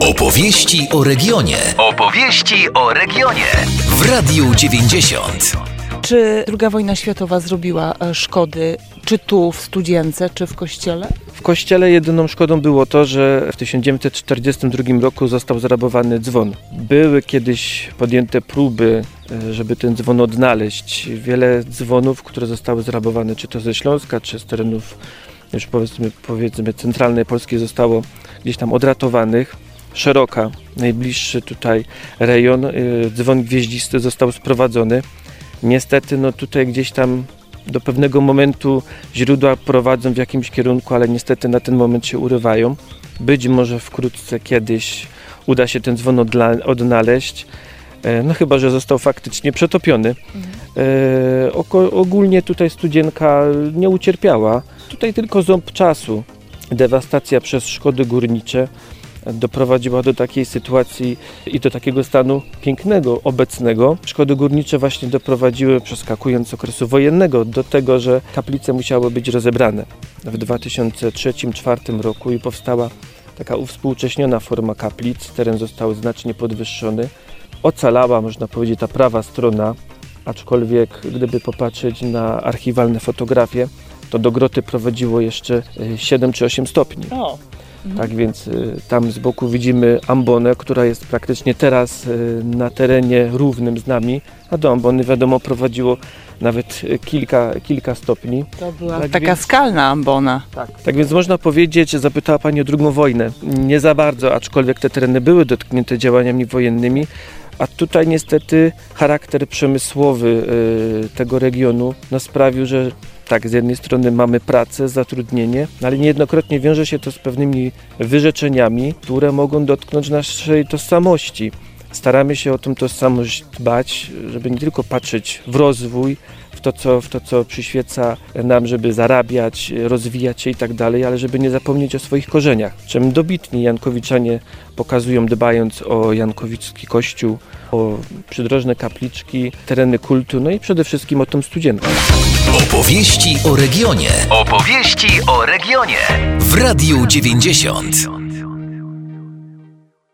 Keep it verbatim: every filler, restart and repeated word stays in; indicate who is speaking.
Speaker 1: Opowieści o regionie. Opowieści o regionie. W Radiu dziewięćdziesiąt.
Speaker 2: Czy druga wojna światowa zrobiła szkody, czy tu w Studzience, czy w kościele?
Speaker 3: W kościele jedyną szkodą było to, że w tysiąc dziewięćset czterdziestym drugim roku został zrabowany dzwon. Były kiedyś podjęte próby, żeby ten dzwon odnaleźć. Wiele dzwonów, które zostały zrabowane, czy to ze Śląska, czy z terenów już powiedzmy, powiedzmy centralnej Polski, zostało gdzieś tam odratowanych. Szeroka, najbliższy tutaj rejon, dzwon gwieździsty został sprowadzony. Niestety no tutaj gdzieś tam do pewnego momentu źródła prowadzą w jakimś kierunku, ale niestety na ten moment się urywają. Być może wkrótce kiedyś uda się ten dzwon odla- odnaleźć, no chyba że został faktycznie przetopiony. Mhm. E, oko- ogólnie tutaj Studzienka nie ucierpiała. Tutaj tylko ząb czasu. Dewastacja przez szkody górnicze doprowadziła do takiej sytuacji i do takiego stanu pięknego, obecnego. Szkody górnicze właśnie doprowadziły, przeskakując z okresu wojennego, do tego, że kaplice musiały być rozebrane. W dwa tysiące trzecim do dwa tysiące czwartym roku i powstała taka uwspółcześniona forma kaplic. Teren został znacznie podwyższony. Ocalała, można powiedzieć, ta prawa strona, aczkolwiek gdyby popatrzeć na archiwalne fotografie, to do groty prowadziło jeszcze siedem czy osiem stopni.
Speaker 2: O.
Speaker 3: Tak więc y, tam z boku widzimy ambonę, która jest praktycznie teraz y, na terenie równym z nami, a do ambony wiadomo prowadziło nawet y, kilka, kilka stopni.
Speaker 2: To była
Speaker 3: tak
Speaker 2: taka
Speaker 3: więc,
Speaker 2: skalna ambona.
Speaker 3: Tak. tak więc można powiedzieć, zapytała Pani o drugą wojnę. Nie za bardzo, aczkolwiek te tereny były dotknięte działaniami wojennymi, a tutaj niestety charakter przemysłowy y, tego regionu no, sprawił, że tak, z jednej strony mamy pracę, zatrudnienie, ale niejednokrotnie wiąże się to z pewnymi wyrzeczeniami, które mogą dotknąć naszej tożsamości. Staramy się o tą tożsamość dbać, żeby nie tylko patrzeć w rozwój, w to, co, w to, co przyświeca nam, żeby zarabiać, rozwijać się i tak dalej, ale żeby nie zapomnieć o swoich korzeniach. Czym dobitni jankowiczanie pokazują, dbając o jankowicki kościół, o przydrożne kapliczki, tereny kultu, no i przede wszystkim o tą Studzienkę.
Speaker 1: Opowieści o regionie. Opowieści o regionie. W Radiu dziewięćdziesiąt.